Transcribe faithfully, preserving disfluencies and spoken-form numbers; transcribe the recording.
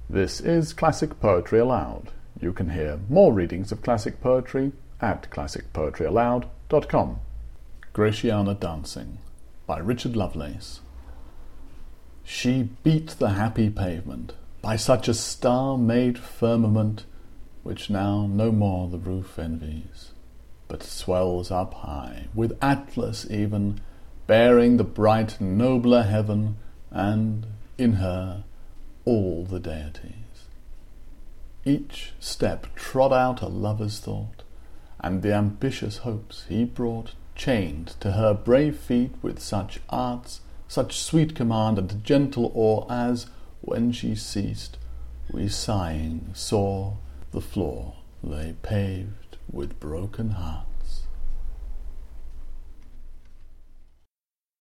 This is Classic Poetry Aloud. You can hear more readings of classic poetry at classic poetry aloud dot com. Gratiana Dancing by Richard Lovelace. She beat the happy pavement by such a star-made firmament, which now no more the roof envies, but swells up high, with Atlas even, bearing the bright nobler heaven, and, in her, all the deities. Each step trod out a lover's thought, and the ambitious hopes he brought chained to her brave feet with such arts, such sweet command and gentle awe, as, when she ceased, we sighing saw the floor lay paved with broken hearts.